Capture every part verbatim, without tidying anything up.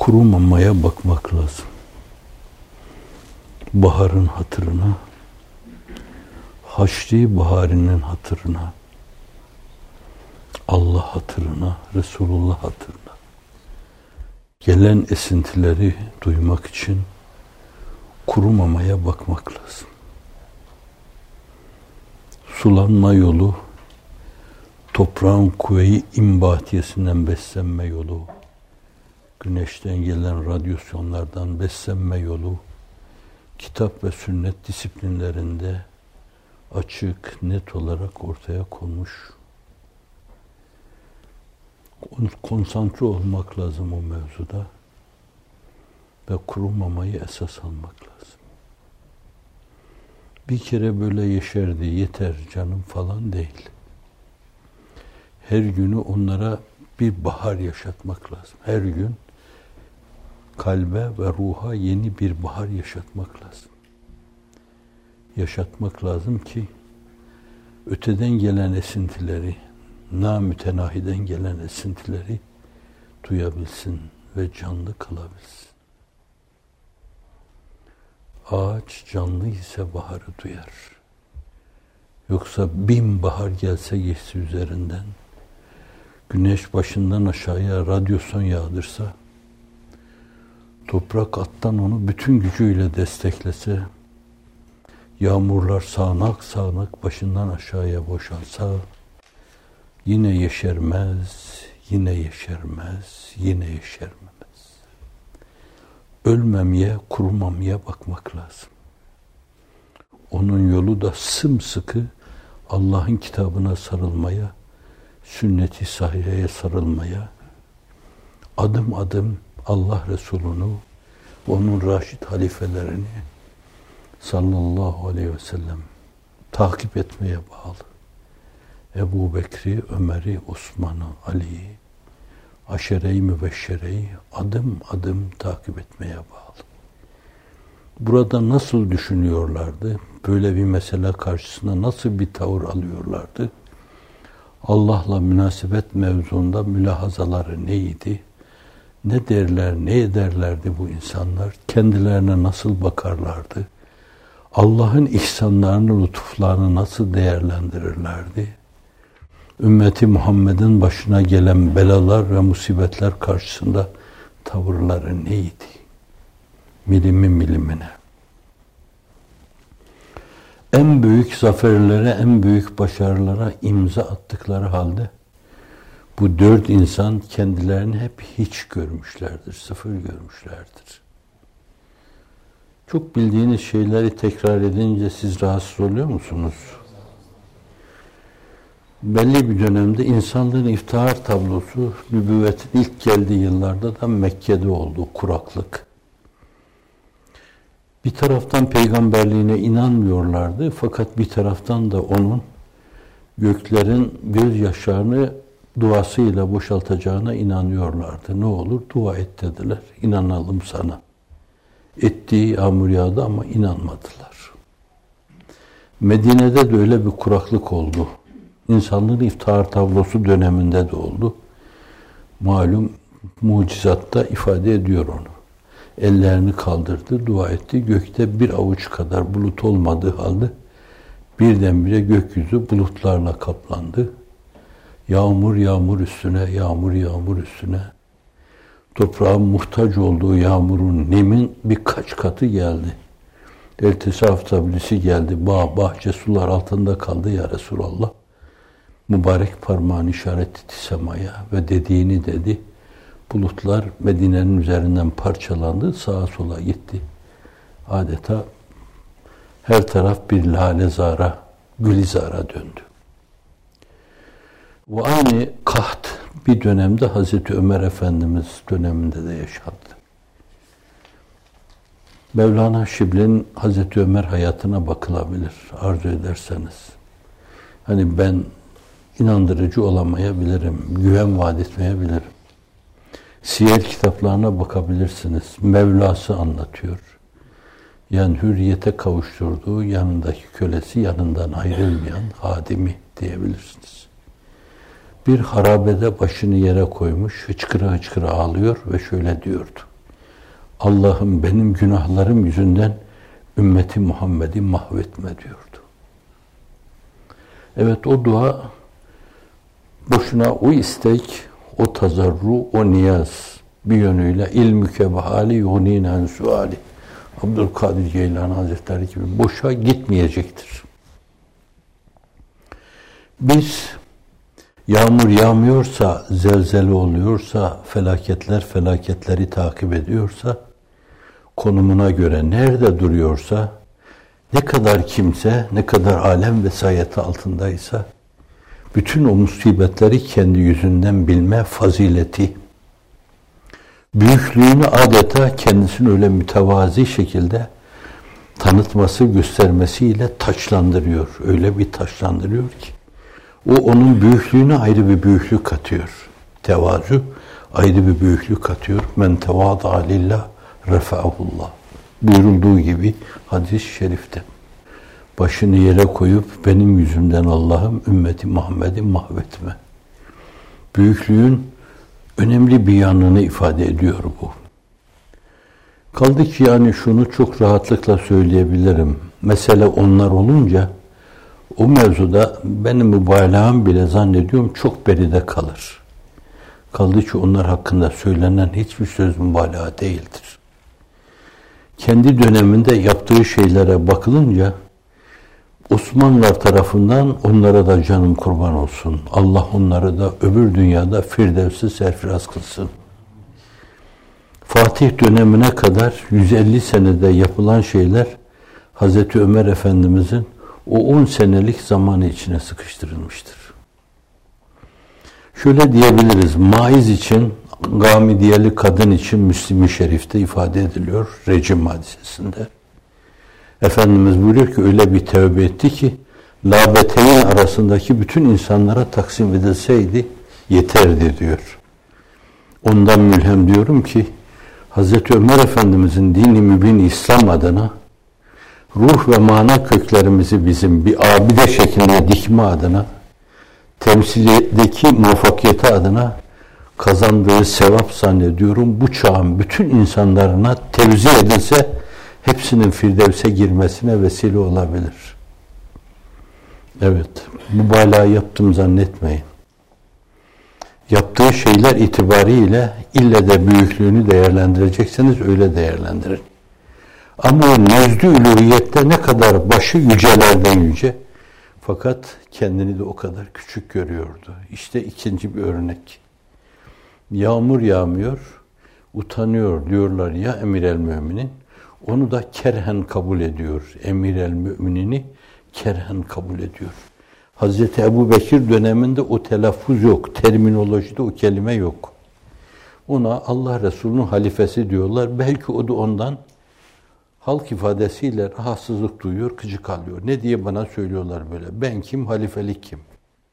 kurumamaya bakmak lazım. Baharın hatırına, Haçlı baharının hatırına, Allah hatırına, Resulullah hatırına, gelen esintileri duymak için kurumamaya bakmak lazım. Sulanma yolu, toprağın kuvve-i imbatiyesinden beslenme yolu, güneşten gelen radyasyonlardan beslenme yolu, kitap ve sünnet disiplinlerinde açık, net olarak ortaya konmuş. Konsantre olmak lazım o mevzuda ve kurumamayı esas almak lazım. Bir kere böyle yeşerdi, yeter canım falan değil. Her günü onlara bir bahar yaşatmak lazım. Her gün kalbe ve ruha yeni bir bahar yaşatmak lazım. Yaşatmak lazım ki öteden gelen esintileri, namütenahiden gelen esintileri duyabilsin ve canlı kalabilsin. Ağaç canlı ise baharı duyar. Yoksa bin bahar gelse geçse üzerinden, güneş başından aşağıya radyasyon yağdırsa, toprak alttan onu bütün gücüyle desteklese, yağmurlar sağanak sağanak başından aşağıya boşalsa, yine yeşermez, yine yeşermez, yine yeşermemez. Ölmemeye, kurumamaya bakmak lazım. Onun yolu da sımsıkı Allah'ın kitabına sarılmaya, sünnet-i sahiheye sarılmaya, adım adım Allah Resulü'nü, onun raşid halifelerini sallallahu aleyhi ve sellem takip etmeye bağlı. Ebu Bekri, Ömer'i, Osman'ı, Ali'yi, aşere-i mübeşşereyi adım adım takip etmeye bağlı. Burada nasıl düşünüyorlardı? Böyle bir mesele karşısında nasıl bir tavır alıyorlardı? Allah'la münasebet mevzuunda mülahazaları neydi? Ne derler, ne ederlerdi bu insanlar? Kendilerine nasıl bakarlardı? Allah'ın ihsanlarını, lütuflarını nasıl değerlendirirlerdi? Ümmeti Muhammed'in başına gelen belalar ve musibetler karşısında tavırları neydi? Milimi milimine. En büyük zaferlere, en büyük başarılara imza attıkları halde bu dört insan kendilerini hep hiç görmüşlerdir, sıfır görmüşlerdir. Çok bildiğiniz şeyleri tekrar edince siz rahatsız oluyor musunuz? Belli bir dönemde insanlığın iftihar tablosu nübüvvetin ilk geldiği yıllarda da Mekke'de oldu, kuraklık. Bir taraftan peygamberliğine inanmıyorlardı fakat bir taraftan da onun göklerin gözyaşlarını duasıyla boşaltacağına inanıyorlardı. Ne olur? Dua et dediler. İnanalım sana. Ettiği yağmur yağdı ama inanmadılar. Medine'de de öyle bir kuraklık oldu. İnsanlığın iftihar tablosu döneminde de oldu. Malum mucizatta ifade ediyor onu. Ellerini kaldırdı, dua etti. Gökte bir avuç kadar bulut olmadığı halde birdenbire gökyüzü bulutlarla kaplandı. Yağmur yağmur üstüne, yağmur yağmur üstüne. Toprağın muhtaç olduğu yağmurun nemin birkaç katı geldi. Ertesi tablisi geldi. Bağ, bahçe sular altında kaldı ya Resulallah. Mübarek parmağını işaret etti semaya ve dediğini dedi. Bulutlar Medine'nin üzerinden parçalandı, sağa sola gitti. Adeta her taraf bir lalezara, gülizara döndü. Ve aynı kaht bir dönemde Hazreti Ömer Efendimiz döneminde de yaşandı. Mevlana Şibli'nin Hazreti Ömer hayatına bakılabilir arzu ederseniz. Hani ben inandırıcı olamayabilirim, güven vaat etmeyebilirim. Siyer kitaplarına bakabilirsiniz. Mevlası anlatıyor. Yani hürriyete kavuşturduğu yanındaki kölesi yanından ayrılmayan hadimi diyebilirsiniz. Bir harabede başını yere koymuş, hıçkıra hıçkıra ağlıyor ve şöyle diyordu. Allah'ım benim günahlarım yüzünden ümmeti Muhammed'i mahvetme diyordu. Evet, o dua boşuna, o istek, o tazarru, o niyaz bir yönüyle ilmüke ve hali yuninen suali. Abdülkadir Geylani Hazretleri gibi boşa gitmeyecektir. Biz yağmur yağmıyorsa, zelzele oluyorsa, felaketler felaketleri takip ediyorsa, konumuna göre nerede duruyorsa, ne kadar kimse, ne kadar alem vesayeti altındaysa, bütün o musibetleri kendi yüzünden bilme fazileti, büyüklüğünü adeta kendisini öyle mütevazi şekilde tanıtması, göstermesiyle taçlandırıyor. Öyle bir taçlandırıyor ki, o onun büyüklüğüne ayrı bir büyüklük katıyor. Tevazu ayrı bir büyüklük katıyor. Men tevâdâ lillah refa'ahullah. Buyurulduğu gibi hadis-i şerifte. Başını yere koyup benim yüzümden Allah'ım ümmeti Muhammed'i mahvetme. Büyüklüğün önemli bir yanını ifade ediyor bu. Kaldı ki yani şunu çok rahatlıkla söyleyebilirim. Mesele onlar olunca o mevzuda benim mübalağam bile zannediyorum çok beride kalır. Kaldı ki onlar hakkında söylenen hiçbir söz mübalağa değildir. Kendi döneminde yaptığı şeylere bakılınca Osmanlılar tarafından onlara da canım kurban olsun. Allah onları da öbür dünyada Firdevs'i serfiraz kılsın. Fatih dönemine kadar yüz elli senede yapılan şeyler Hazreti Ömer Efendimizin o on senelik zamanı içine sıkıştırılmıştır. Şöyle diyebiliriz, maiz için, gamidiyeli kadın için Müslim-i Şerif'te ifade ediliyor rejim hadisesinde. Efendimiz buyuruyor ki öyle bir tevbe etti ki labeteyn arasındaki bütün insanlara taksim edilseydi yeterdi diyor. Ondan mülhem diyorum ki Hazreti Ömer Efendimizin dini mübin İslam adına ruh ve mana köklerimizi bizim bir abide şeklinde dikme adına, temsildeki muvaffakiyeti adına kazandığı sevap zannediyorum bu çağın bütün insanlarına tevzi edilse hepsinin Firdevs'e girmesine vesile olabilir. Evet, mübalağa yaptım zannetmeyin. Yaptığı şeyler itibariyle ille de büyüklüğünü değerlendirecekseniz öyle değerlendirin. Ama o nezdü uluhiyette ne kadar başı yücelerden yüce, fakat kendini de o kadar küçük görüyordu. İşte ikinci bir örnek. Yağmur yağmıyor, utanıyor diyorlar ya emir el müminin. Onu da kerhen kabul ediyor. Emir el müminini kerhen kabul ediyor. Hazreti Ebubekir döneminde o telaffuz yok. Terminolojide o kelime yok. Ona Allah Resulü'nün halifesi diyorlar. Belki o da ondan halk ifadesiyle rahatsızlık duyuyor, gıcık alıyor. Ne diye bana söylüyorlar böyle? Ben kim, halifelik kim?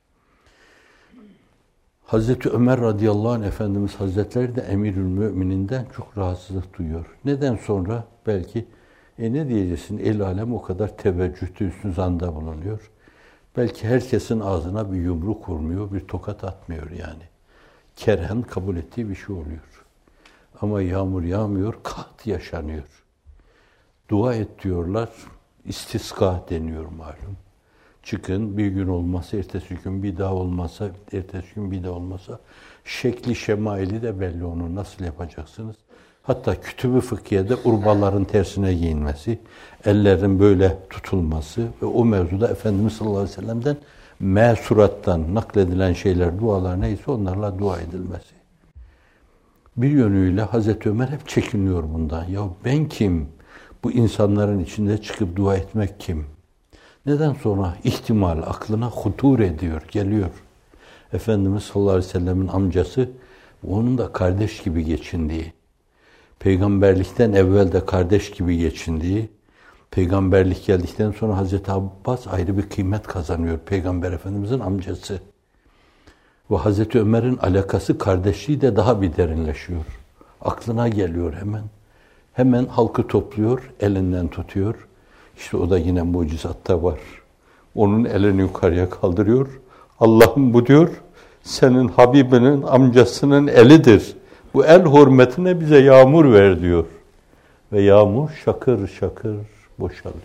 Hazreti Ömer radıyallahu anh Efendimiz Hazretleri de Emirül Mümininden çok rahatsızlık duyuyor. Neden sonra? Belki e ne diyeceksin? El alem o kadar teveccühte üstün zanda bulunuyor. Belki herkesin ağzına bir yumruk vurmuyor, bir tokat atmıyor yani. Kerhen kabul ettiği bir şey oluyor. Ama yağmur yağmıyor, kat yaşanıyor. Dua et diyorlar, istiska deniyor malum. Çıkın, bir gün olmasa, ertesi gün bir daha olmasa, ertesi gün bir daha olmasa, şekli şemaili de belli onu nasıl yapacaksınız? Hatta kütüb-ü fıkhiye'de urbaların tersine giyinmesi, ellerin böyle tutulması ve o mevzuda Efendimiz sallallahu aleyhi ve sellem'den mesurattan nakledilen şeyler, dualar neyse onlarla dua edilmesi. Bir yönüyle Hazreti Ömer hep çekiniyor bundan. Ya ben kim? Bu insanların içinde çıkıp dua etmek kim? Neden sonra ihtimal aklına hutur ediyor, geliyor. Efendimiz sallallahu aleyhi ve sellem'in amcası, onun da kardeş gibi geçindiği, peygamberlikten evvel de kardeş gibi geçindiği, peygamberlik geldikten sonra Hazreti Abbas ayrı bir kıymet kazanıyor, Peygamber Efendimizin amcası. Ve Hazreti Ömer'in alakası, kardeşliği de daha bir derinleşiyor. Aklına geliyor hemen. Hemen halkı topluyor, elinden tutuyor. İşte o da yine mucizatta var. Onun elini yukarıya kaldırıyor. Allah'ım bu diyor, senin Habibinin amcasının elidir. Bu el hürmetine bize yağmur ver diyor. ve yağmur şakır şakır boşalıyor.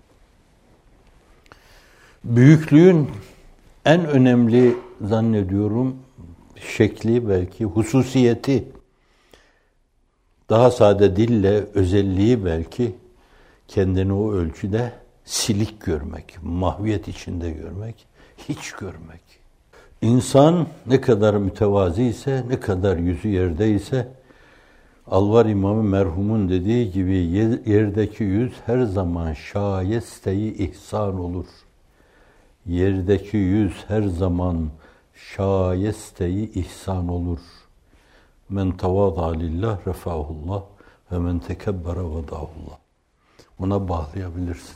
Büyüklüğün en önemli zannediyorum şekli, belki hususiyeti, daha sade dille özelliği belki kendini o ölçüde silik görmek, mahviyet içinde görmek, hiç görmek. İnsan ne kadar mütevazi ise, ne kadar yüzü yerde ise, Alvar İmamı merhumun dediği gibi yerdeki yüz her zaman şayeste-i ihsan olur. Yerdeki yüz her zaman şayeste-i ihsan olur. Men tevâdâ lillah refâhullah ve men tekebbere vedâhullah. Ona bağlayabilirsiniz.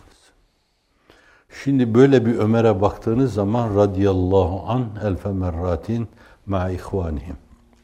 Şimdi böyle bir Ömer'e baktığınız zaman radıyallahu an elfe merratin ma ihvanihim.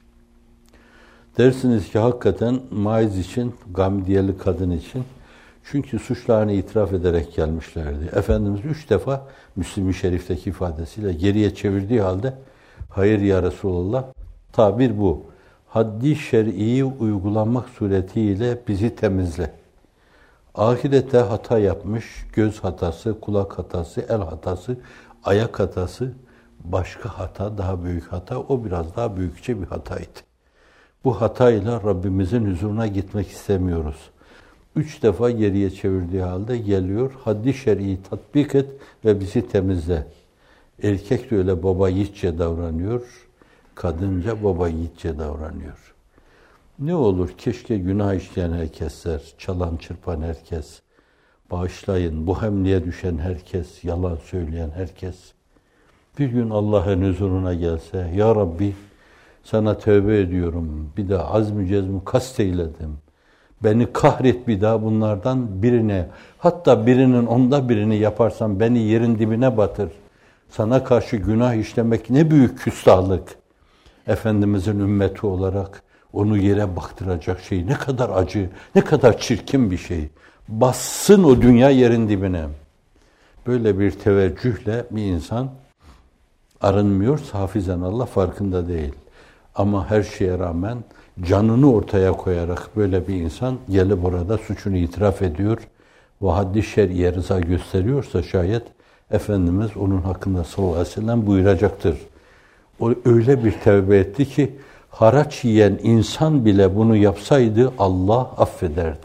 Dersiniz ki hakikaten Maiz için, Gamidiyeli kadın için, çünkü suçlarını itiraf ederek gelmişlerdi. Efendimiz üç defa Müslim-i Şerif'teki ifadesiyle geriye çevirdiği halde hayır ya Resulallah, tabir bu. Haddi şer'iyi uygulamak suretiyle bizi temizle. Ahirette hata yapmış, göz hatası, kulak hatası, el hatası, ayak hatası, başka hata, daha büyük hata, o biraz daha büyükçe bir hataydı. Bu hatayla Rabbimizin huzuruna gitmek istemiyoruz. Üç defa geriye çevirdiği halde geliyor, haddi şer'i tatbik et ve bizi temizle. Erkek de öyle baba yiğitçe davranıyor, kadınca baba yiğitçe davranıyor. Ne olur keşke günah işleyen herkesler, çalan çırpan herkes, bağışlayın, bu hemliğe düşen herkes, yalan söyleyen herkes, bir gün Allah'ın huzuruna gelse, Ya Rabbi sana tövbe ediyorum, bir daha azm-ı cezmi kast eyledim, beni kahret bir daha bunlardan birine, hatta birinin onda birini yaparsam beni yerin dibine batır, sana karşı günah işlemek ne büyük küstahlık. Efendimizin ümmeti olarak onu yere baktıracak şey ne kadar acı, ne kadar çirkin bir şey. Bassın o dünya yerin dibine. Böyle bir teveccühle bir insan arınmıyor, hafizan Allah farkında değil. Ama her şeye rağmen canını ortaya koyarak böyle bir insan gelip orada suçunu itiraf ediyor ve haddi şer'iye rıza gösteriyorsa şayet Efendimiz onun hakkında sallallahu aleyhi ve sellem buyuracaktır. O öyle bir tevbe etti ki haraç yiyen insan bile bunu yapsaydı Allah affederdi.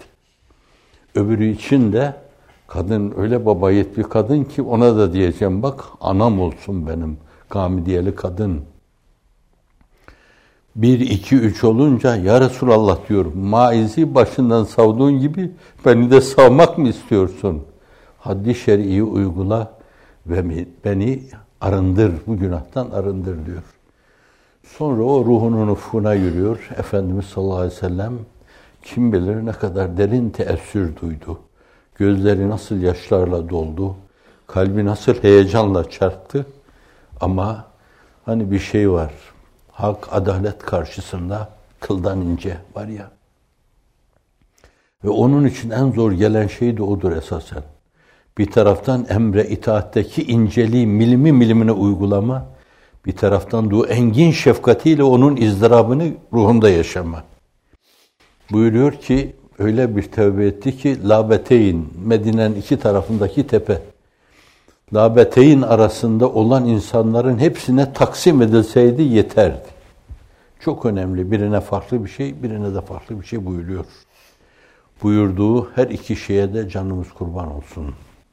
Öbürü için de kadın öyle baba yiğit bir kadın ki ona da diyeceğim bak anam olsun benim Gamidiyeli kadın. Bir, iki, üç olunca ya Resulallah diyor, Maiz'i başından savduğun gibi beni de savmak mı istiyorsun? Haddi şer'iyi uygula ve beni arındır, bu günahtan arındır diyor. Sonra o ruhunun ufkuna yürüyor. Efendimiz sallallahu aleyhi ve sellem kim bilir ne kadar derin teessür duydu. Gözleri nasıl yaşlarla doldu. Kalbi nasıl heyecanla çarptı. Ama hani bir şey var. Hak, adalet karşısında kıldan ince var ya. Ve onun için en zor gelen şey de odur esasen. Bir taraftan emre itaatteki inceliği milimi milimine uygulama, bir taraftan da o engin şefkatiyle onun izdırabını ruhunda yaşama. Buyuruyor ki öyle bir tevbe etti ki Labeteyn, Medine'nin iki tarafındaki tepe, Labeteyn arasında olan insanların hepsine taksim edilseydi yeterdi. Çok önemli. Birine farklı bir şey, birine de farklı bir şey buyuruyor. Buyurduğu her iki şeye de canımız kurban olsun.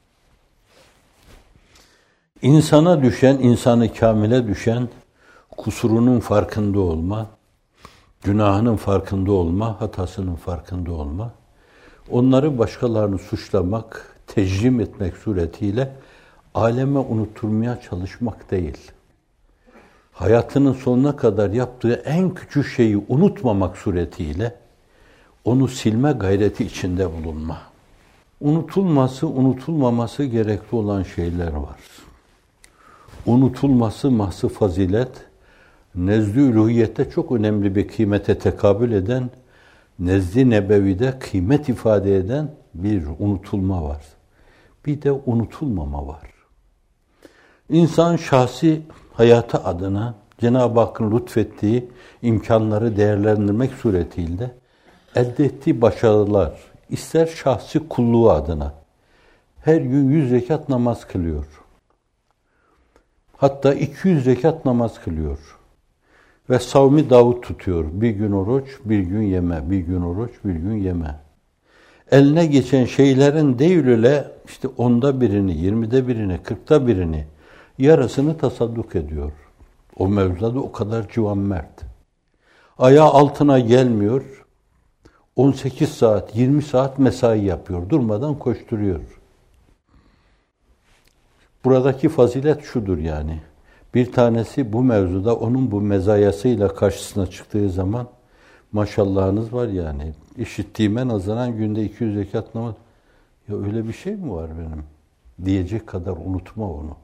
İnsana düşen, insanı kamile düşen kusurunun farkında olma, günahının farkında olma, hatasının farkında olma, onları başkalarını suçlamak, tecrim etmek suretiyle aleme unutturmaya çalışmak değil. Hayatının sonuna kadar yaptığı en küçük şeyi unutmamak suretiyle onu silme gayreti içinde bulunma. Unutulması, unutulmaması gerekli olan şeyler var. Unutulması mahsı fazilet, nezd-i üluhiyette çok önemli bir kıymete tekabül eden, nezd-i nebevide kıymet ifade eden bir unutulma var. Bir de unutulmama var. İnsan şahsi hayatı adına Cenab-ı Hakk'ın lütfettiği imkanları değerlendirmek suretiyle elde ettiği başarılar, ister şahsi kulluğu adına her gün yüz rekat namaz kılıyor. Hatta iki yüz rekat namaz kılıyor. Ve savmi Davud tutuyor. Bir gün oruç, bir gün yeme. Bir gün oruç, bir gün yeme. Eline geçen şeylerin değil öyle işte onda birini, yirmide birini, kırkta birini, yarısını tasadduk ediyor. O mevzuda o kadar civanmert. Ayağı altına gelmiyor. on sekiz saat, yirmi saat mesai yapıyor. Durmadan koşturuyor. Buradaki fazilet şudur yani. Bir tanesi bu mevzuda onun bu mezayasıyla karşısına çıktığı zaman maşallahınız var yani. İşittiğime nazaran günde iki yüz rekat namaz. Ya öyle bir şey mi var benim? Diyecek kadar unutma onu.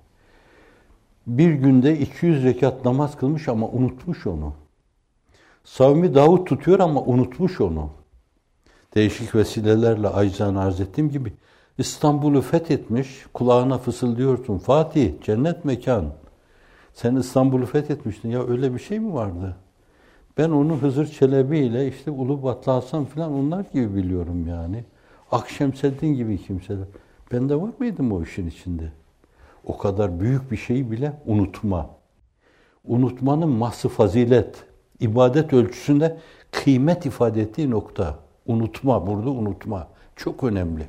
Bir günde iki yüz rekat namaz kılmış ama unutmuş onu. Savmi Davud tutuyor ama unutmuş onu. Değişik vesilelerle acizane arz ettiğim gibi İstanbul'u fethetmiş, kulağına fısıldıyorsun. Fatih, cennet mekan. Sen İstanbul'u fethetmiştin. Ya öyle bir şey mi vardı? Ben onu Hızır Çelebi ile işte Ulubatlı Hasan falan onlar gibi biliyorum yani. Akşemseddin gibi kimseler. Ben de var mıydım o işin içinde? O kadar büyük bir şeyi bile unutma. Unutmanın mahsı fazilet. İbadet ölçüsünde kıymet ifade ettiği nokta. Unutma, burada unutma. Çok önemli.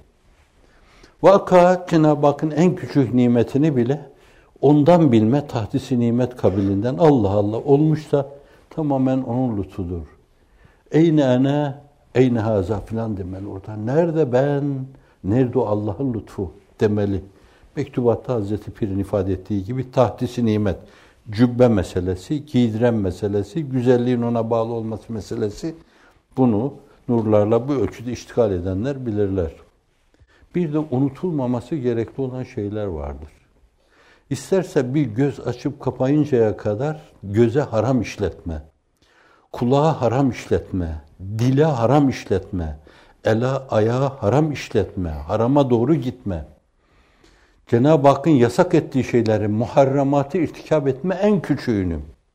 Vaka Cenab-ı Hakk'ın en küçük nimetini bile ondan bilme, tahdisi nimet kabilinden Allah Allah olmuşsa tamamen onun lütfudur. Eyne ene, eyne haza filan demeli orada. Nerede ben, nerede o Allah'ın lütfu demeli. Mektubatta Hazreti Pir'in ifade ettiği gibi tahdisi nimet, cübbe meselesi, giydiren meselesi, güzelliğin ona bağlı olması meselesi, bunu nurlarla bu ölçüde iştigal edenler bilirler. Bir de unutulmaması gerekli olan şeyler vardır. İsterse bir göz açıp kapayıncaya kadar göze haram işletme, kulağa haram işletme, dile haram işletme, ela ayağa haram işletme, harama doğru gitme. Cenab-ı Hakk'ın yasak ettiği şeyleri, muharramatı irtikab etme en küçüğünü.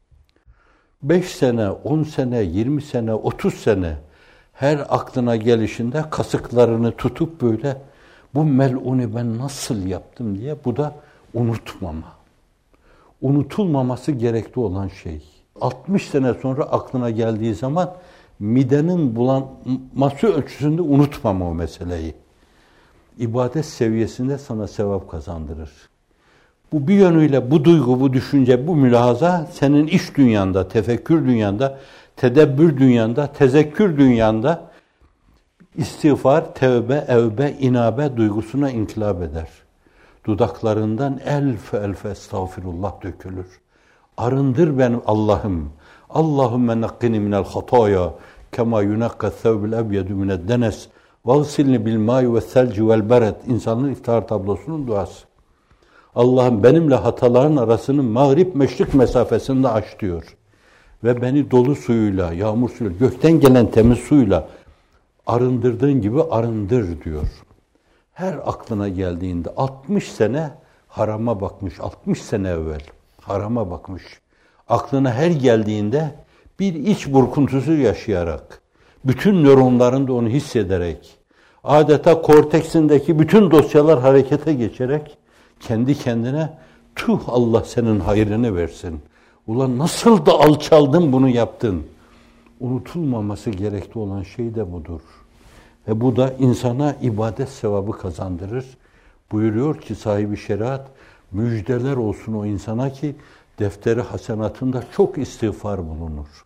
Beş sene, on sene, yirmi sene, otuz sene her aklına gelişinde kasıklarını tutup böyle bu mel'uni ben nasıl yaptım diye, bu da unutmama. Unutulmaması gerekli olan şey. altmış sene sonra aklına geldiği zaman midenin bulanması ölçüsünde unutmama o meseleyi. İbadet seviyesinde sana sevap kazandırır. Bu bir yönüyle bu duygu, bu düşünce, bu mülahaza senin iç dünyanda, tefekkür dünyanda, tedebbür dünyanda, tezekkür dünyanda istiğfar, tevbe, evbe, inabe duygusuna inkılap eder. Dudaklarından elf elf estağfirullah dökülür. Arındır benim Allah'ım. Allahümme nakkini minel hataya kema yunakka thevbil ebyedu mined denes vagsilni bil ma'i ve selci vel beret. İnsanın iftihar tablosunun duası. Allah'ım benimle hataların arasını mağrip meşrik mesafesinde aç diyor. Ve beni dolu suyuyla, yağmur suyuyla, gökten gelen temiz suyla arındırdığın gibi arındır diyor. Her aklına geldiğinde altmış sene harama bakmış, altmış sene evvel harama bakmış. Aklına her geldiğinde bir iç burkuntusu yaşayarak, bütün nöronlarında onu hissederek, adeta korteksindeki bütün dosyalar harekete geçerek kendi kendine tüh Allah senin hayrını versin. Ulan nasıl da alçaldın bunu yaptın. Unutulmaması gerekli olan şey de budur. Ve bu da insana ibadet sevabı kazandırır. Buyuruyor ki sahibi şeriat, müjdeler olsun o insana ki defteri hasenatında çok istiğfar bulunur.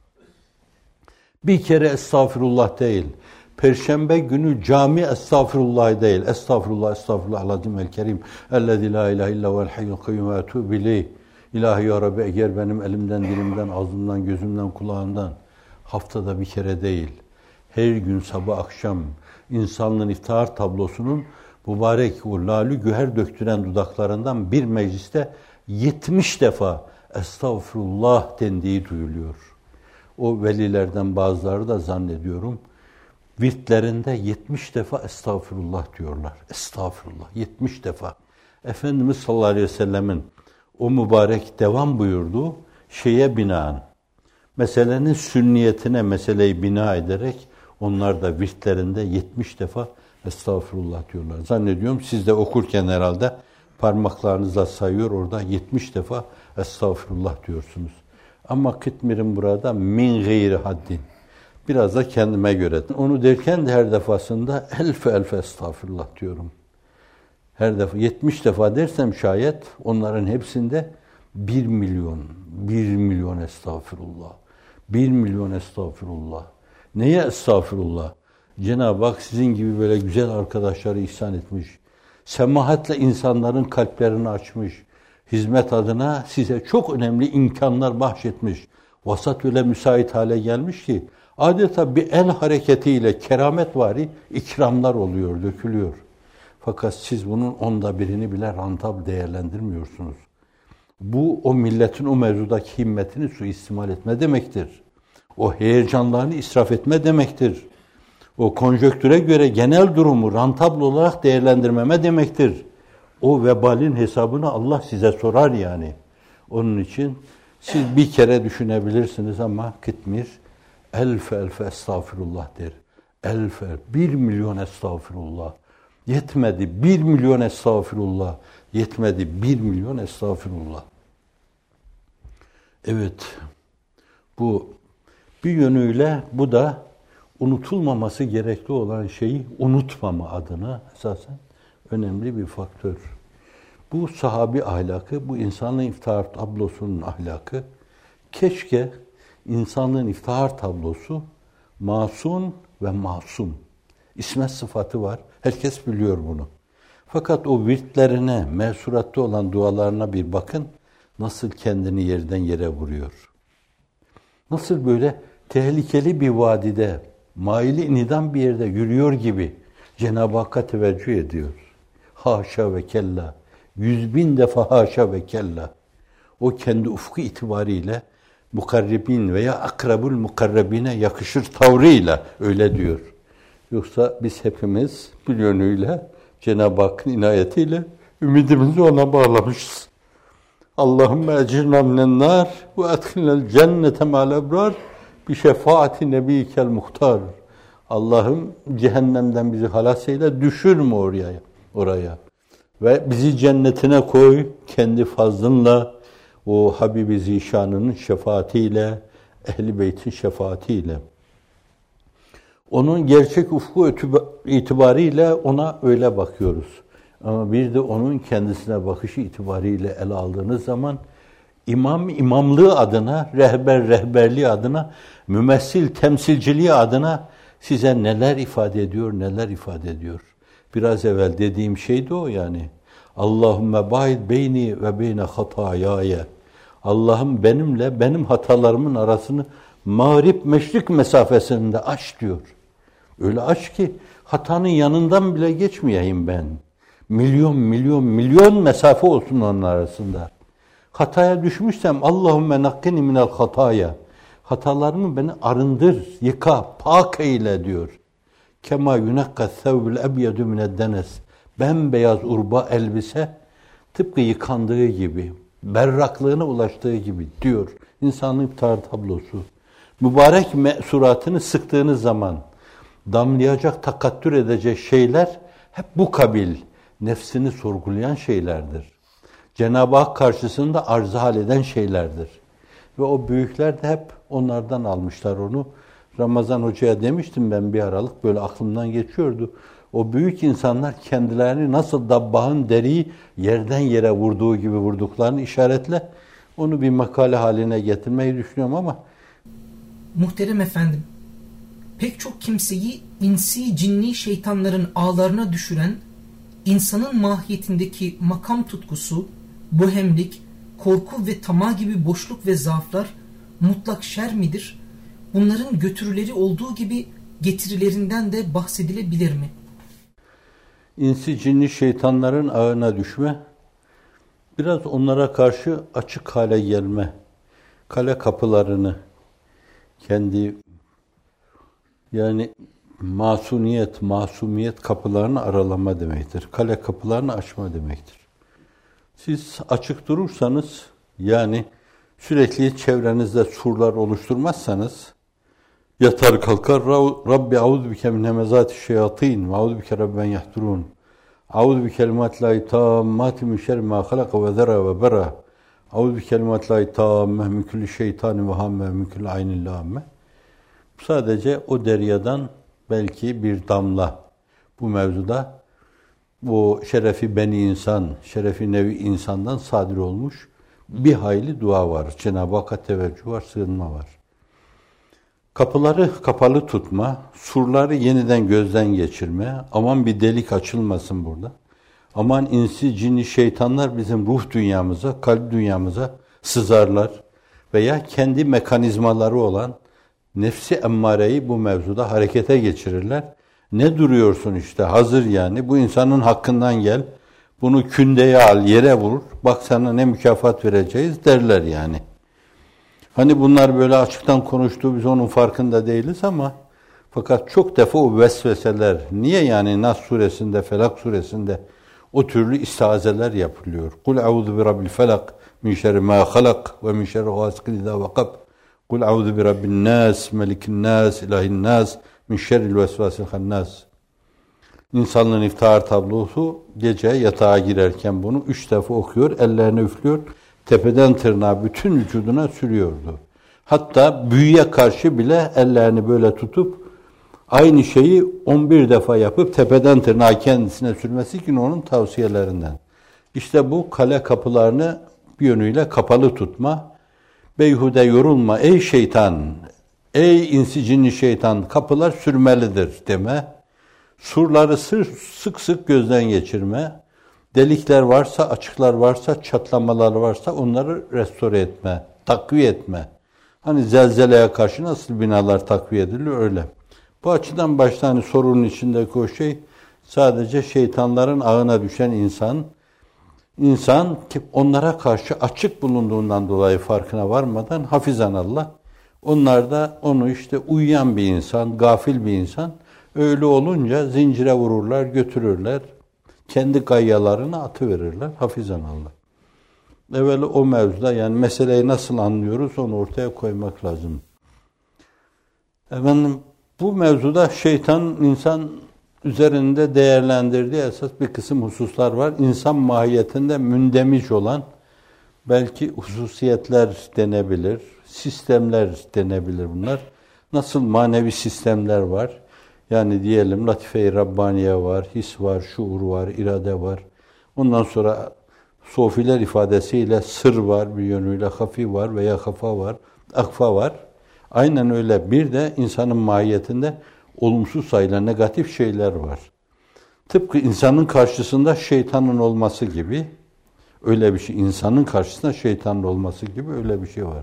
Bir kere estağfirullah değil, Perşembe günü cami estağfirullah değil, estağfirullah, estağfirullah azim el kerim, ellezî la ilahe illa vel hayyul kayyum ve etûbü ileyh. İlahi ya Rabbi, eğer benim elimden, dilimden, ağzımdan, gözümden, kulağımdan haftada bir kere değil, her gün sabah akşam insanlığın iftihar tablosunun mübarek o lalü güher döktüren dudaklarından bir mecliste yetmiş defa estağfurullah dendiği duyuluyor. O velilerden bazıları da zannediyorum virtlerinde yetmiş defa estağfurullah diyorlar. Estağfurullah yetmiş defa. Efendimiz sallallahu aleyhi ve sellemin o mübarek devam buyurduğu şeye binaen, meselenin sünniyetine meseleyi bina ederek Onlar da virtlerinde yetmiş defa estağfurullah diyorlar. Zannediyorum siz de okurken herhalde parmaklarınızla sayıyor, orada yetmiş defa estağfurullah diyorsunuz. Ama Kıtmir'in burada min gayri haddin. Biraz da kendime göre. Onu derken de her defasında elf elf estağfurullah diyorum. Her defa yetmiş defa dersem şayet onların hepsinde bir milyon, bir milyon estağfurullah. Bir milyon estağfurullah. Neye estağfurullah? Cenab-ı Hak sizin gibi böyle güzel arkadaşları ihsan etmiş. Semahatle insanların kalplerini açmış. Hizmet adına size çok önemli imkanlar bahşetmiş. Vasat öyle müsait hale gelmiş ki adeta bir el hareketiyle kerametvari ikramlar oluyor, dökülüyor. Fakat siz bunun onda birini bile rantab değerlendirmiyorsunuz. Bu o milletin o mevzudaki himmetini suistimal etme demektir. O heyecanlarını israf etme demektir. O konjonktüre göre genel durumu rantabl olarak değerlendirmeme demektir. O vebalin hesabını Allah size sorar yani. Onun için siz bir kere düşünebilirsiniz ama Kıtmir elf elf estağfirullah der. Elf elf, bir milyon estağfirullah. Yetmedi bir milyon estağfirullah. Yetmedi bir milyon estağfirullah. Evet, bu bir yönüyle bu da unutulmaması gerekli olan şeyi unutmama adına esasen önemli bir faktör. Bu sahabi ahlakı, bu insanlığın iftihar tablosunun ahlakı, keşke insanlığın iftihar tablosu masum ve masum. İsmet sıfatı var. Herkes biliyor bunu. Fakat o virtlerine, mevsuratta olan dualarına bir bakın. Nasıl kendini yerden yere vuruyor. Nasıl böyle tehlikeli bir vadide, maili nidam bir yerde yürüyor gibi Cenab-ı Hakk'a teveccüh ediyor. Haşa ve kella. Yüz bin defa haşa ve kella. O kendi ufku itibariyle mukarrebin veya akrabul mukarrebine yakışır tavrıyla öyle diyor. Yoksa biz hepimiz bir yönüyle Cenab-ı Hakk'ın inayetiyle ümidimizi ona bağlamışız. Allahümme ecirna minennâr ve edkhilnel cennete ma'al ebrar bi şefaati nebiykel muhtar. Allah'ım cehennemden bizi halas eyle, düşürme oraya, oraya. Ve bizi cennetine koy kendi fazlınla, o Habibi Zişan'ın şefaatiyle, Ehl-i Beyt'in şefaatiyle. Onun gerçek ufku itibariyle ona öyle bakıyoruz. Ama bir de onun kendisine bakışı itibariyle ele aldığınız zaman imam imamlığı adına, rehber rehberliği adına, mümessil temsilciliği adına size neler ifade ediyor, neler ifade ediyor. Biraz evvel dediğim şey de o yani. Allahümme ba'id beyni ve beyne hatayaya. Allah'ım benimle benim hatalarımın arasını mağrip meşrik mesafesinde aç diyor. Öyle aç ki hatanın yanından bile geçmeyeyim ben. Milyon milyon milyon mesafe olsun onun arasında. Hataya düşmüşsem Allahümme nakkini minel hataya. Hatalarımı beni arındır, yıka, pak eyle diyor. Kema yunakka thevbül ebyedu mineddenes. Bembeyaz urba elbise tıpkı yıkandığı gibi, berraklığına ulaştığı gibi diyor. İnsanın iftihar tablosu. Mübarek mesuratını sıktığınız zaman damlayacak, takattür edecek şeyler hep bu kabil, nefsini sorgulayan şeylerdir. Cenab-ı Hak karşısında arz hal eden şeylerdir. Ve o büyükler de hep onlardan almışlar onu. Ramazan Hoca'ya demiştim ben bir aralık, böyle aklımdan geçiyordu. O büyük insanlar kendilerini nasıl dabbahın deriyi yerden yere vurduğu gibi vurduklarını işaretle onu bir makale haline getirmeyi düşünüyorum ama. Muhterem efendim, pek çok kimseyi insi cinni şeytanların ağlarına düşüren insanın mahiyetindeki makam tutkusu, bohemlik, korku ve tamah gibi boşluk ve zaaflar mutlak şer midir? Bunların götürüleri olduğu gibi getirilerinden de bahsedilebilir mi? İnsi cinni şeytanların ağına düşme, biraz onlara karşı açık hale gelme, kale kapılarını kendi yani masuniyet, masumiyet kapılarını aralama demektir. Kale kapılarını açma demektir. Siz açık durursanız, yani sürekli çevrenizde surlar oluşturmazsanız, Yatar kalkar, Rabbi auzu bike min hemezati şeyatin ve auzu bike rabben yahdurun. Auzu bi kelimatillahi tammati min şerri ma halaka ve zera ve bera. Auzu bi kelimatillahi tamme min kulli şeytanin ve hamme min kulli aynin lamme. Sadece o deryadan belki bir damla bu mevzuda bu şerefi beni insan, şerefi nevi insandan sadir olmuş bir hayli dua var. Cenab-ı Hakk'a teveccüh var, sığınma var. Kapıları kapalı tutma, surları yeniden gözden geçirme, aman bir delik açılmasın burada. Aman insi, cinni, şeytanlar bizim ruh dünyamıza, kalp dünyamıza sızarlar veya kendi mekanizmaları olan nefsi emmareyi bu mevzuda harekete geçirirler. Ne duruyorsun işte, hazır yani, bu insanın hakkından gel, bunu kündeye al, yere vur, bak sana ne mükafat vereceğiz derler yani. Hani bunlar böyle açıktan konuştuğu, biz onun farkında değiliz ama fakat çok defa o vesveseler, niye yani Nas suresinde, Felak suresinde o türlü istiazeler yapılıyor. Kul a'udhu bi rabbil felak min şerri ma halak ve min şerri gasikin izâ vakab. Kul a'udhu bi rabbin nas, melikin nas, ilahin nas, min şerril vesvasil hannas. İnsanlığın iftihar tablosu gece yatağa girerken bunu üç defa okuyor, ellerine üflüyor. Tepeden tırnağa bütün vücuduna sürüyordu. Hatta büyüye karşı bile ellerini böyle tutup aynı şeyi on bir defa yapıp tepeden tırnağa kendisine sürmesi ki onun tavsiyelerinden. İşte bu kale kapılarını bir yönüyle kapalı tutma, beyhude yorulma ey şeytan, ey insi cinni şeytan, kapılar sürmelidir deme, surları sık sık gözden geçirme, delikler varsa, açıklar varsa, çatlamalar varsa onları restore etme, takviye etme. Hani zelzeleye karşı nasıl binalar takviye edilir öyle. Bu açıdan başta hani sorunun içindeki o şey sadece şeytanların ağına düşen insan, insan ki onlara karşı açık bulunduğundan dolayı farkına varmadan hafizanallah, onlar da onu işte uyuyan bir insan, gafil bir insan, öyle olunca zincire vururlar, götürürler. Kendi gayyalarını atıverirler. Hafizanallah. Evvela o mevzuda yani meseleyi nasıl anlıyoruz onu ortaya koymak lazım. Efendim bu mevzuda şeytan insan üzerinde değerlendirdiği esas bir kısım hususlar var. İnsan mahiyetinde mündemic olan belki hususiyetler denebilir, sistemler denebilir bunlar. Nasıl manevi sistemler var? Yani diyelim latife-i Rabbaniye var, his var, şuur var, irade var. Ondan sonra sofiler ifadesiyle sır var, bir yönüyle hafi var veya hafa var, akfa var. Aynen öyle bir de insanın mahiyetinde olumsuz sayılan negatif şeyler var. Tıpkı insanın karşısında şeytanın olması gibi, öyle bir şey, insanın karşısında şeytanın olması gibi öyle bir şey var.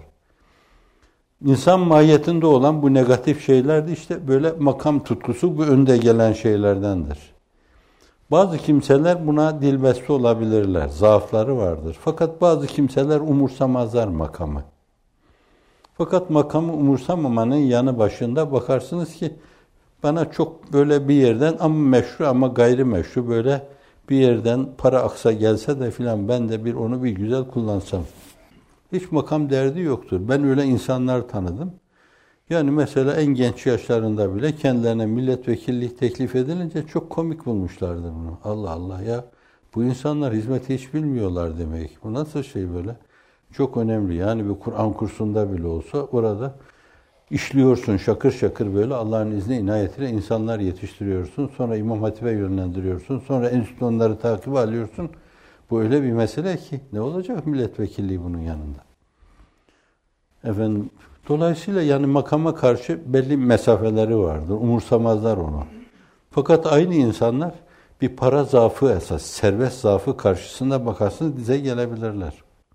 İnsan mahiyetinde olan bu negatif şeyler de işte böyle makam tutkusu bu önde gelen şeylerdendir. Bazı kimseler buna dilbeste olabilirler, zaafları vardır. Fakat bazı kimseler umursamazlar makamı. Fakat makamı umursamamanın yanı başında bakarsınız ki bana çok böyle bir yerden ama meşru ama gayrimeşru böyle bir yerden para aksa gelse de filan ben de bir onu bir güzel kullansam. Hiç makam derdi yoktur. Ben öyle insanlar tanıdım. Yani mesela en genç yaşlarında bile kendilerine milletvekillik teklif edilince çok komik bulmuşlardır bunu. Allah Allah ya bu insanlar hizmeti hiç bilmiyorlar demek. Bu nasıl şey böyle? Çok önemli. Yani bir Kur'an kursunda bile olsa orada işliyorsun şakır şakır böyle Allah'ın izni inayetiyle insanlar yetiştiriyorsun. Sonra İmam Hatip'e yönlendiriyorsun. Sonra enstitü onları takip alıyorsun. Bu öyle bir mesele ki ne olacak milletvekilliği bunun yanında? Efendim, dolayısıyla yani makama karşı belli mesafeleri vardır. Umursamazlar onu. Fakat aynı insanlar bir para zaafı esas, servet zaafı karşısında bakarsınız dize gelebilirler.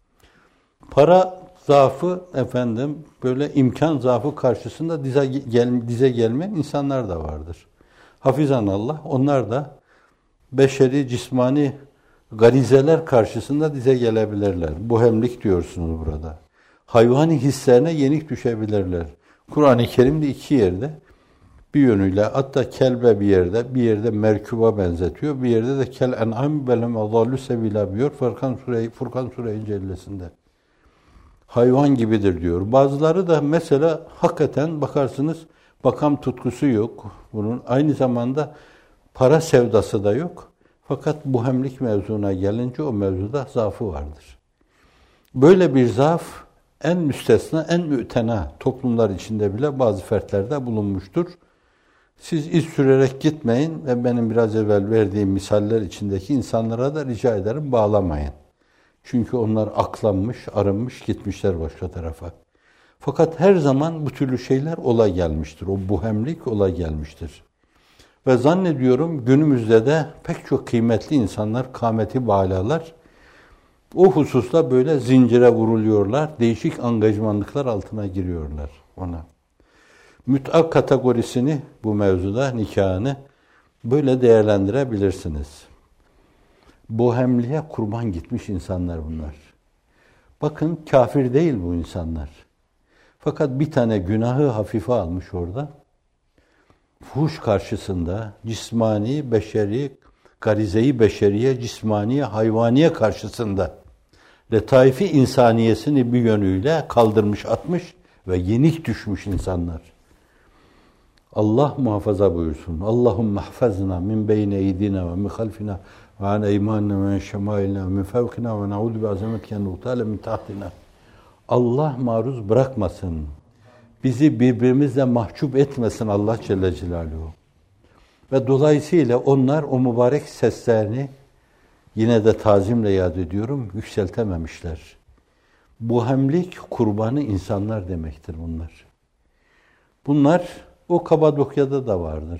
Para zaafı efendim böyle imkan zaafı karşısında dize, gel, dize gelmeyen insanlar da vardır. Hafizanallah onlar da beşeri, cismani garizeler karşısında dize gelebilirler. Bohemlik diyorsunuz burada. Hayvani hislerine yenik düşebilirler. Kur'an-ı Kerim'de iki yerde bir yönüyle hatta kelbe bir yerde, bir yerde merkuba benzetiyor. Bir yerde de kel en'am belem azallu sebila diyor. Furkan Sure Furkan Sure-i Cellesi'nde. Hayvan gibidir diyor. Bazıları da mesela hakikaten bakarsınız Makam tutkusu yok bunun. Aynı zamanda para sevdası da yok. Fakat buhemlik mevzuna gelince o mevzuda zaafı vardır. Böyle bir zaaf en müstesna, en mütena toplumlar içinde bile bazı fertlerde bulunmuştur. Siz iz sürerek gitmeyin ve benim biraz evvel verdiğim misaller içindeki insanlara da rica ederim bağlamayın. Çünkü onlar aklanmış, arınmış, gitmişler başka tarafa. Fakat her zaman bu türlü şeyler ola gelmiştir. O buhemlik ola gelmiştir. Ve zannediyorum günümüzde de pek çok kıymetli insanlar, kâmeti bâlalar o hususta böyle zincire vuruluyorlar. Değişik angajmanlıklar altına giriyorlar ona. Müt'a kategorisini bu mevzuda, nikahını böyle değerlendirebilirsiniz. Bohemliğe kurban gitmiş insanlar bunlar. Bakın kafir değil bu insanlar. Fakat bir tane günahı hafife almış orada. Fuhuş karşısında cismani, beşeri, garize-i beşeriye, cismaniye, hayvaniye karşısında letaifi insaniyesini bir yönüyle kaldırmış, atmış ve yenik düşmüş insanlar. Allah muhafaza buyursun. Allahümme hafazna min beyne eydina ve min halfina ve an eymanina ve min şemailina ve min fevkina ve na'udu bi azametike nuhtale min tahtina. Allah maruz bırakmasın. Bizi birbirimizle mahcup etmesin Allah Celle Celaluhu. Ve dolayısıyla onlar o mübarek seslerini yine de tazimle yad ediyorum, yükseltememişler. Buhemlik kurbanı insanlar demektir bunlar. Bunlar o Kapadokya'da da vardır.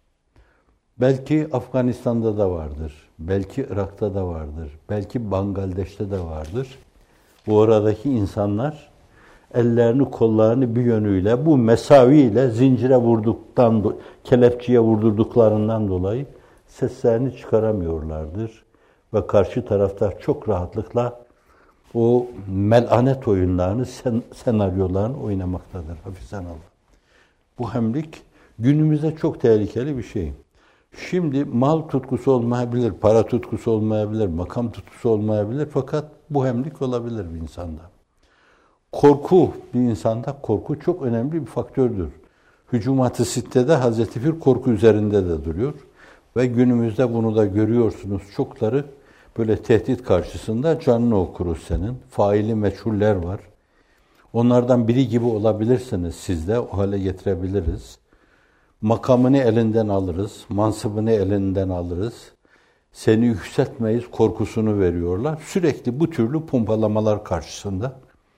Belki Afganistan'da da vardır. Belki Irak'ta da vardır. Belki Bangladeş'te de vardır. Bu aradaki insanlar ellerini kollarını bir yönüyle bu mesaviyle zincire vurduktan, kelepçeye vurdurduklarından dolayı seslerini çıkaramıyorlardır. Ve karşı tarafta çok rahatlıkla o melanet oyunlarını, sen, senaryolarını oynamaktadır. Hafizan Allah. Bu hemlik günümüzde çok tehlikeli bir şey. Şimdi mal tutkusu olmayabilir, para tutkusu olmayabilir, makam tutkusu olmayabilir fakat bu hemlik olabilir bir insanda. Korku, bir insanda korku çok önemli bir faktördür. Hücumat-ı Sitte'de Hazreti Pir korku üzerinde de duruyor. Ve günümüzde bunu da görüyorsunuz. Çokları böyle tehdit karşısında canını okuruz senin. Faili meçhuller var. Onlardan biri gibi olabilirsiniz siz de. O hale getirebiliriz. Makamını elinden alırız. Mansıbını elinden alırız. Seni yükseltmeyiz korkusunu veriyorlar. Sürekli bu türlü pompalamalar karşısında.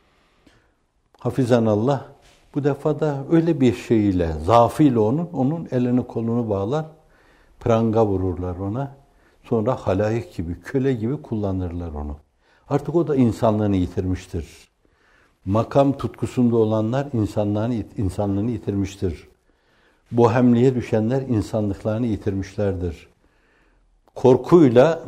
Hafizanallah bu defa da öyle bir şeyle, zaafıyla onun, onun elini kolunu bağlar. Pranga vururlar ona. Sonra halayık gibi, köle gibi kullanırlar onu. Artık o da insanlığını yitirmiştir. Makam tutkusunda olanlar insanlığını, insanlığını yitirmiştir. Bohemliğe düşenler insanlıklarını yitirmişlerdir. Korkuyla,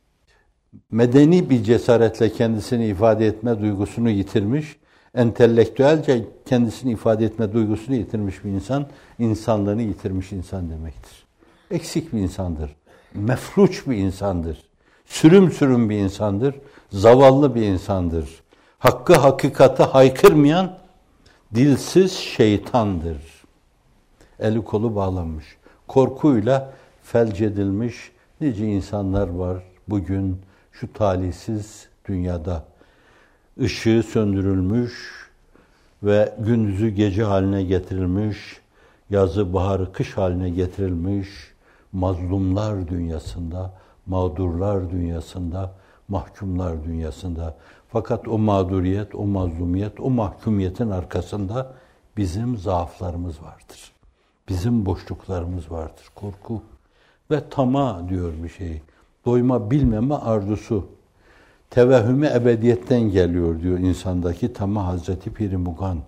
medeni bir cesaretle kendisini ifade etme duygusunu yitirmiş, entelektüelce kendisini ifade etme duygusunu yitirmiş bir insan, insanlığını yitirmiş insan demektir. Eksik bir insandır. Mefluç bir insandır. Sürüm sürüm bir insandır. Zavallı bir insandır. Hakkı hakikate haykırmayan dilsiz şeytandır. Eli kolu bağlanmış. Korkuyla felç edilmiş nice insanlar var bugün şu talihsiz dünyada. Işığı söndürülmüş ve gündüzü gece haline getirilmiş, yazı baharı kış haline getirilmiş, mazlumlar dünyasında, mağdurlar dünyasında, mahkumlar dünyasında. Fakat o mağduriyet, o mazlumiyet, o mahkumiyetin arkasında bizim zaaflarımız vardır. Bizim boşluklarımız vardır. Korku ve tamah diyor bir şey. Doyma bilmeme arzusu. Tevehhüm-i ebediyetten geliyor diyor insandaki tamah Hazreti Pir-i Mugan.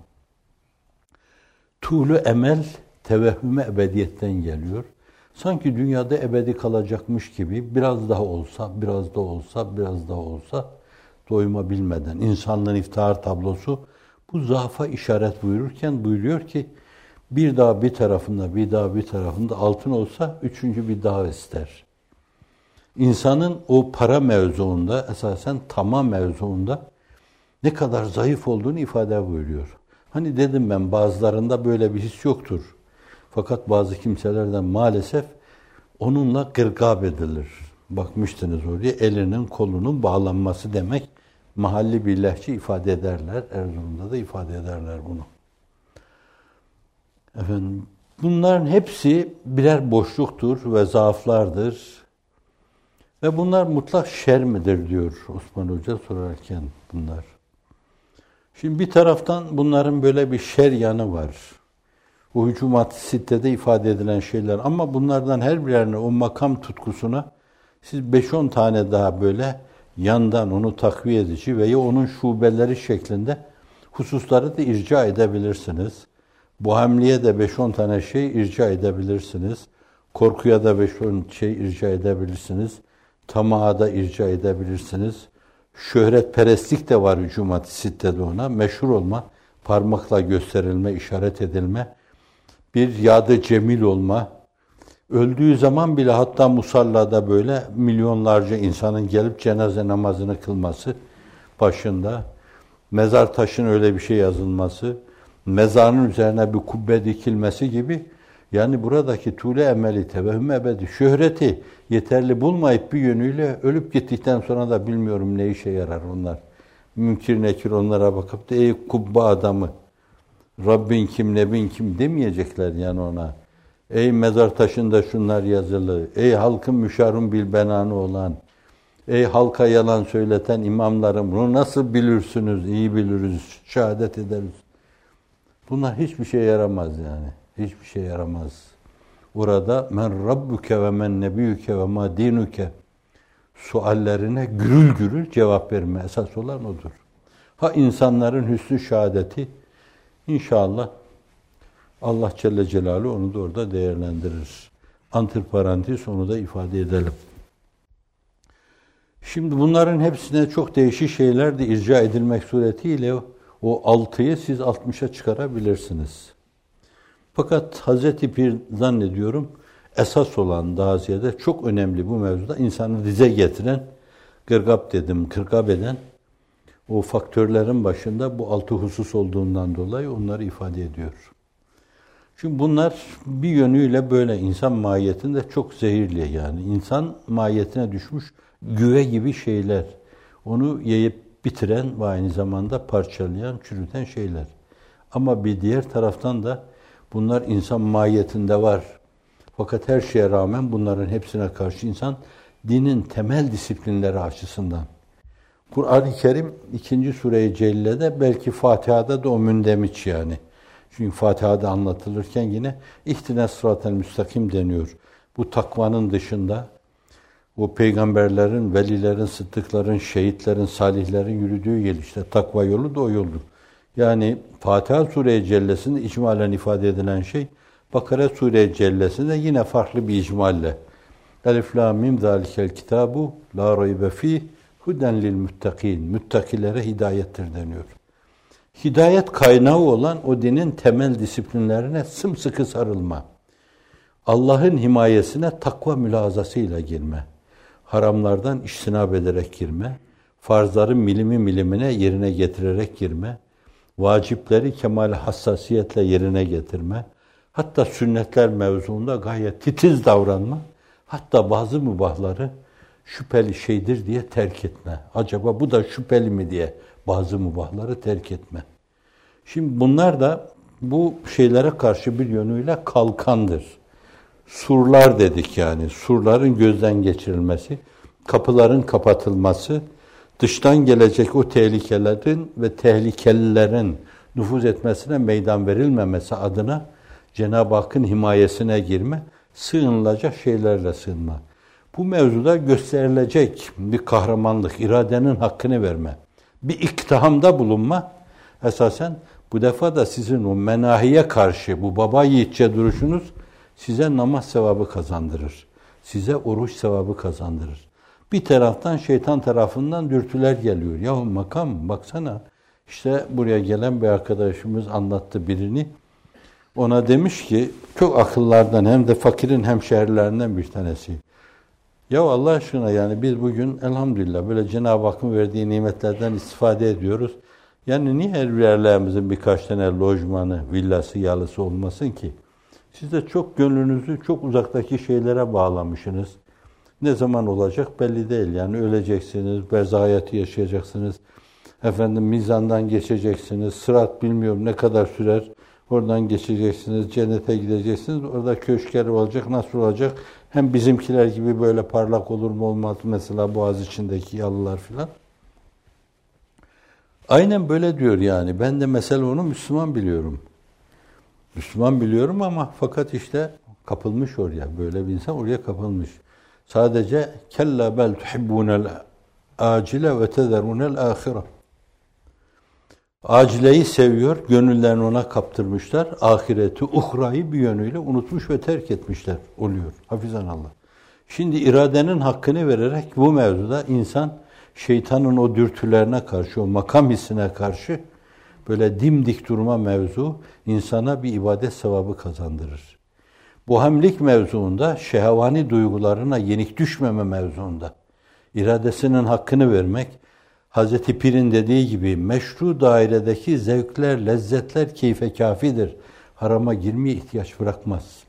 Tuğlu emel tevehhüm-i ebediyetten geliyor. Sanki dünyada ebedi kalacakmış gibi biraz daha olsa, biraz da olsa, biraz daha olsa doyma bilmeden. İnsanlığın iftihar tablosu bu zaafa işaret buyururken buyuruyor ki bir daha bir tarafında, bir daha bir tarafında altın olsa üçüncü bir daha ister. İnsanın o para mevzuunda, esasen tamam mevzuunda ne kadar zayıf olduğunu ifade buyuruyor. Hani dedim ben bazılarında böyle bir his yoktur. Fakat bazı kimselerden maalesef onunla gırgab edilir. Bakmıştınız oraya, elinin kolunun bağlanması demek. Mahalli bir lehçe ifade ederler. Erzurum'da da ifade ederler bunu. Efendim, bunların hepsi birer boşluktur ve zaaflardır. Ve bunlar mutlak şer midir diyor Osman Hoca sorarken bunlar. Şimdi bir taraftan bunların böyle bir şer yanı var. O hücumat-ı sittede ifade edilen şeyler. Ama bunlardan her birine, o makam tutkusuna siz beş on tane daha böyle yandan onu takviye edici veya onun şubeleri şeklinde hususları da irca edebilirsiniz. Bu hamliye de beş on tane şey irca edebilirsiniz. Korkuya da beş on şey irca edebilirsiniz. Tamaha da irca edebilirsiniz. Şöhretperestlik de var hücumat-ı sittede ona. Meşhur olma, parmakla gösterilme, işaret edilme. Bir yadı cemil olma. Öldüğü zaman bile hatta musallada böyle milyonlarca insanın gelip cenaze namazını kılması başında. Mezar taşına öyle bir şey yazılması. Mezarın üzerine bir kubbe dikilmesi gibi. Yani buradaki tule emeli, tevehüm ebedi, şöhreti yeterli bulmayıp bir yönüyle ölüp gittikten sonra da bilmiyorum ne işe yarar onlar. Münkir nekir onlara bakıp da ey kubbe adamı, Rabbin kim, Nebin kim demeyecekler yani ona. Ey mezar taşında şunlar yazılı, ey halkın müşarun bilbenanı olan, ey halka yalan söyleten imamlarım, bunu nasıl bilirsiniz, iyi biliriz, şehadet ederiz. Bunlar hiçbir şey yaramaz yani. Hiçbir şey yaramaz. Orada men rabbuke ve men nebiyüke ve ma dinuke suallerine gürül gürül cevap verme esas olan odur. Ha insanların hüsnü şehadeti inşallah Allah Celle Celaluhu onu da orada değerlendirir. Antiparantez onu da ifade edelim. Şimdi bunların hepsine çok değişik şeyler de irca edilmek suretiyle o altıyı siz altmışa çıkarabilirsiniz. Fakat Hazreti Pir zannediyorum esas olan daha ziyade çok önemli bu mevzuda insanı dize getiren, gırgap dedim, kırgap eden o faktörlerin başında bu altı husus olduğundan dolayı onları ifade ediyor. Çünkü bunlar bir yönüyle böyle insan mahiyetinde çok zehirli yani. İnsan mahiyetine düşmüş güve gibi şeyler. Onu yiyip bitiren ve aynı zamanda parçalayan, çürüten şeyler. Ama bir diğer taraftan da bunlar insan mahiyetinde var. Fakat her şeye rağmen bunların hepsine karşı insan dinin temel disiplinleri açısından. Kur'an-ı Kerim ikinci sure-i Celle'de belki Fatiha'da da o mündemiş yani. Çünkü Fatiha'da anlatılırken yine ihtine sıratel müstakim deniyor. Bu takvanın dışında o peygamberlerin, velilerin, sıddıkların, şehitlerin, salihlerin yürüdüğü yol işte takva yolu da o yoldur. Yani Fatiha Sure-i Cellesi'nde icmalen ifade edilen şey Bakara Sure-i Cellesi'nde yine farklı bir icmalle. Elif la mim zalikel kitabu la raybe fih huden lil muttakin. Müttakilere hidayettir deniyor. Hidayet kaynağı olan o dinin temel disiplinlerine sımsıkı sarılma. Allah'ın himayesine takva mülazasıyla girme. Haramlardan iştinab ederek girme. Farzları milimi milimine yerine getirerek girme. Vacipleri kemal hassasiyetle yerine getirme. Hatta sünnetler mevzuunda gayet titiz davranma. Hatta bazı mübahları şüpheli şeydir diye terk etme. Acaba bu da şüpheli mi diye bazı mübahları terk etme. Şimdi bunlar da bu şeylere karşı bir yönüyle kalkandır. Surlar dedik yani. Surların gözden geçirilmesi, kapıların kapatılması, dıştan gelecek o tehlikelerin ve tehlikelilerin nüfuz etmesine meydan verilmemesi adına Cenab-ı Hakk'ın himayesine girme, sığınılacak şeylerle sığınma. Bu mevzuda gösterilecek bir kahramanlık, iradenin hakkını verme, bir iktihamda bulunma, esasen bu defa da sizin o menahiye karşı bu baba yiğitçe duruşunuz size namaz sevabı kazandırır. Size oruç sevabı kazandırır. Bir taraftan şeytan tarafından dürtüler geliyor. Yahu makam baksana işte buraya gelen bir arkadaşımız anlattı birini. Ona demiş ki çok akıllardan hem de fakirin hemşehrilerinden bir tanesi. Ya Allah aşkına yani biz bugün elhamdülillah böyle Cenab-ı Hakk'ın verdiği nimetlerden istifade ediyoruz. Yani niye her yerlerimizin birkaç tane lojmanı, villası, yalısı olmasın ki? Siz de çok gönlünüzü çok uzaktaki şeylere bağlamışsınız. Ne zaman olacak belli değil. Yani öleceksiniz, berza hayatı yaşayacaksınız. Efendim mizandan geçeceksiniz. Sırat bilmiyorum ne kadar sürer. Oradan geçeceksiniz, cennete gideceksiniz. Orada köşkler olacak, nasıl olacak? Hem bizimkiler gibi böyle parlak olur mu olmaz mesela Boğaziçi'ndeki yalılar filan. Aynen böyle diyor yani. Ben de mesela onu Müslüman biliyorum. Müslüman biliyorum ama fakat işte kapılmış oraya. Böyle bir insan oraya kapılmış. Sadece kella bel tuhibbunel acile ve tezerunel ahire. Acileyi seviyor, gönüllerini ona kaptırmışlar. Ahireti, uhrayı bir yönüyle unutmuş ve terk etmişler oluyor. Hafizanallah. Şimdi iradenin hakkını vererek bu mevzuda insan şeytanın o dürtülerine karşı, o makam hissine karşı böyle dimdik durma mevzu insana bir ibadet sevabı kazandırır. Bu hamlik mevzuunda, şehvani duygularına yenik düşmeme mevzuunda iradesinin hakkını vermek, Hazreti Pir'in dediği gibi meşru dairedeki zevkler, lezzetler keyfe kafidir. Harama girmeye ihtiyaç bırakmaz.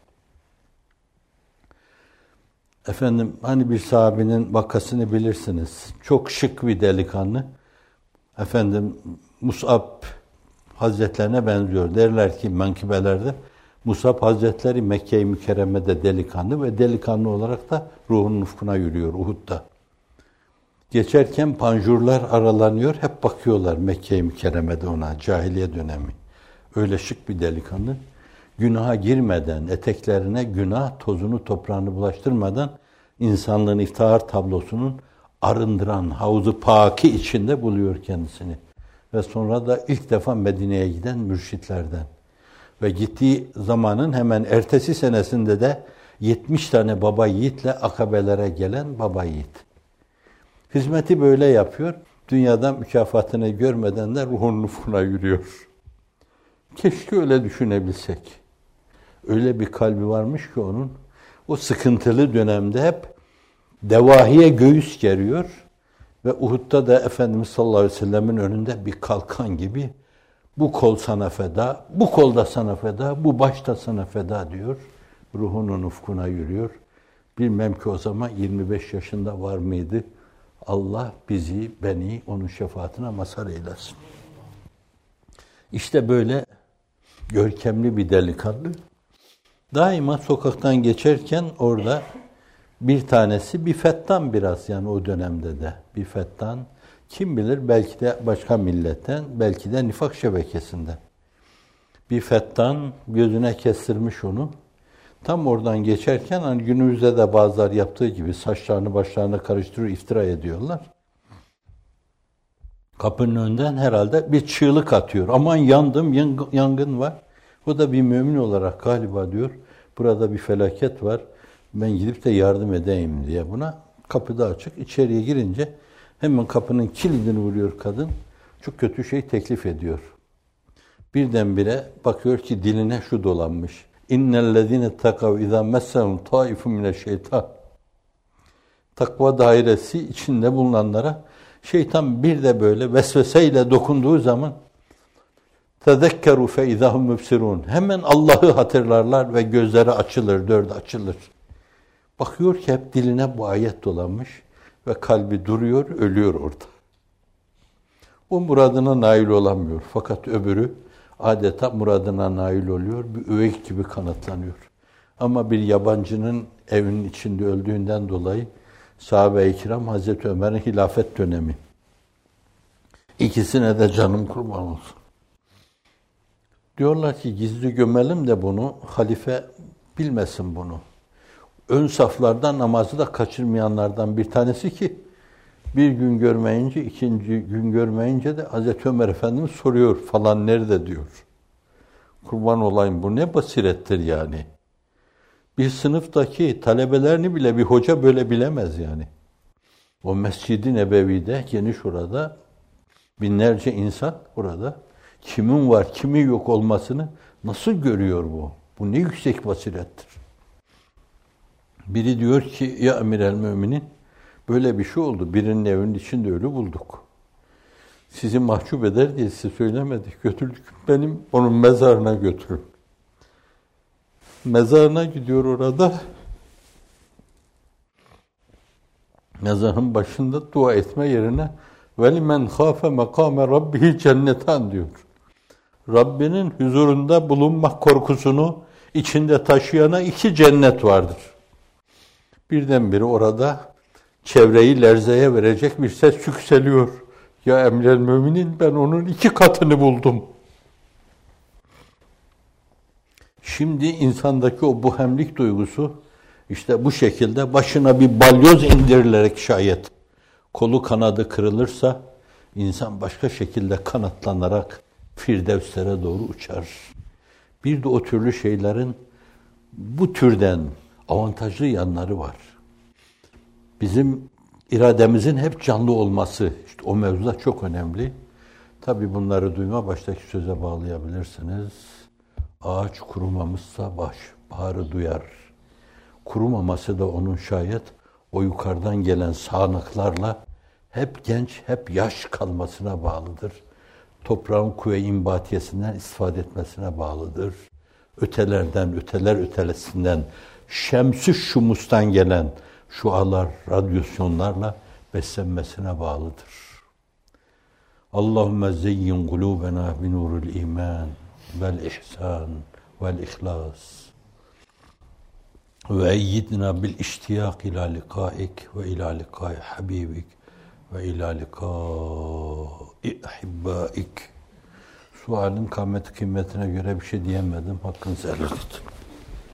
Efendim hani bir sahabinin vakasını bilirsiniz. Çok şık bir delikanlı. Efendim Mus'ab Hazretlerine benziyor. Derler ki menkıbelerde Mus'ab Hazretleri Mekke-i Mükerreme'de delikanlı ve delikanlı olarak da ruhun ufkuna yürüyor Uhud'da. Geçerken panjurlar aralanıyor, hep bakıyorlar Mekke-i Mükerreme'de ona, cahiliye dönemi. Öyle şık bir delikanlı. Günaha girmeden, eteklerine günah, tozunu, toprağını bulaştırmadan insanlığın iftihar tablosunun arındıran havuzu paki içinde buluyor kendisini. Ve sonra da ilk defa Medine'ye giden mürşitlerden. Ve gittiği zamanın hemen ertesi senesinde de yetmiş tane baba yiğitle akabelere gelen baba yiğit. Hizmeti böyle yapıyor. Dünyadan mükafatını görmeden de ruhun ufkuna yürüyor. Keşke öyle düşünebilsek. Öyle bir kalbi varmış ki onun. O sıkıntılı dönemde hep devahiye göğüs geriyor. Ve Uhud'da da Efendimiz sallallahu aleyhi ve sellemin önünde bir kalkan gibi bu kol sana feda, bu kol da sana feda, bu baş da sana feda diyor. Ruhunun ufkuna yürüyor. Bilmem ki o zaman yirmi beş yaşında var mıydı? Allah bizi, beni onun şefaatine mazhar eylesin. İşte böyle görkemli bir delikanlı. Daima sokaktan geçerken orada bir tanesi bir fettan biraz yani o dönemde de bir fettan. Kim bilir belki de başka milletten, belki de nifak şebekesinden. Bir fettan gözüne kestirmiş onu. Tam oradan geçerken hani günümüzde de bazılar yaptığı gibi saçlarını başlarına karıştırıyor, iftira ediyorlar. Kapının önünden herhalde bir çığlık atıyor. Aman yandım, yangın var. O da bir mümin olarak galiba diyor, burada bir felaket var. Ben gidip de yardım edeyim diye buna. Kapıda açık. İçeriye girince hemen kapının kilidini vuruyor kadın. Çok kötü şey teklif ediyor. Birdenbire bakıyor ki diline şu dolanmış. İnnellezîne takav izâ messehum taifun mineşşeytan. Takva dairesi içinde bulunanlara şeytan bir de böyle vesveseyle dokunduğu zaman tezekkeru fe izâhum mübsirûn. Hemen Allah'ı hatırlarlar ve gözleri açılır, dört açılır. Bakıyor ki hep diline bu ayet dolanmış ve kalbi duruyor, ölüyor orada. O muradına nail olamıyor. Fakat öbürü adeta muradına nail oluyor, bir üvey gibi kanatlanıyor. Ama bir yabancının evinin içinde öldüğünden dolayı sahabe-i kiram Hazreti Ömer'in hilafet dönemi. İkisine de canım kurban olsun. Diyorlar ki gizli gömelim de bunu, halife bilmesin bunu. Ön saflardan namazı da kaçırmayanlardan bir tanesi ki bir gün görmeyince, ikinci gün görmeyince de Hazreti Ömer Efendimiz soruyor falan nerede diyor. Kurban olayım bu ne basirettir yani. Bir sınıftaki talebelerini bile bir hoca böyle bilemez yani. O Mescid-i Nebevi'de geniş orada binlerce insan orada kimin var kimin yok olmasını nasıl görüyor bu? Bu ne yüksek basirettir. Biri diyor ki ya Emirel Müminin böyle bir şey oldu. Birinin evinin içinde ölü bulduk. Sizi mahcup eder diye size söylemedik. Götürdük. Benim onun mezarına götürün. Mezarına gidiyor orada. Mezarın başında dua etme yerine وَلِمَنْ خَافَ مَقَامَ رَبِّهِ cennetan diyor. Rabbinin huzurunda bulunmak korkusunu içinde taşıyana iki cennet vardır. Birdenbire orada çevreyi lerzeye verecek bir ses yükseliyor. Ya emrel müminin, ben onun iki katını buldum. Şimdi insandaki o buhemlik duygusu işte bu şekilde başına bir balyoz indirilerek şayet kolu kanadı kırılırsa insan başka şekilde kanatlanarak firdevslere doğru uçar. Bir de o türlü şeylerin bu türden avantajlı yanları var. Bizim irademizin hep canlı olması, işte o mevzuda çok önemli. Tabii bunları duyma baştaki söze bağlayabilirsiniz. Ağaç kurumamışsa baş, baharı duyar. Kurumaması da onun şayet o yukarıdan gelen sağanaklarla hep genç, hep yaş kalmasına bağlıdır. Toprağın kuvve-i batiyesinden istifade etmesine bağlıdır. Ötelerden, öteler ötelesinden, şems-i şumustan gelen şualar, radyasyonlarla beslenmesine bağlıdır. Allahümme zeyyin kulûbena binurul iman vel ihsan vel ihlas ve eyyidna bil iştiyak ila likaik ve ila likai habibik ve ila likai ahibbaik. Sualin kâmeti kıymetine göre bir şey diyemedim. Hakkınızı helal edin.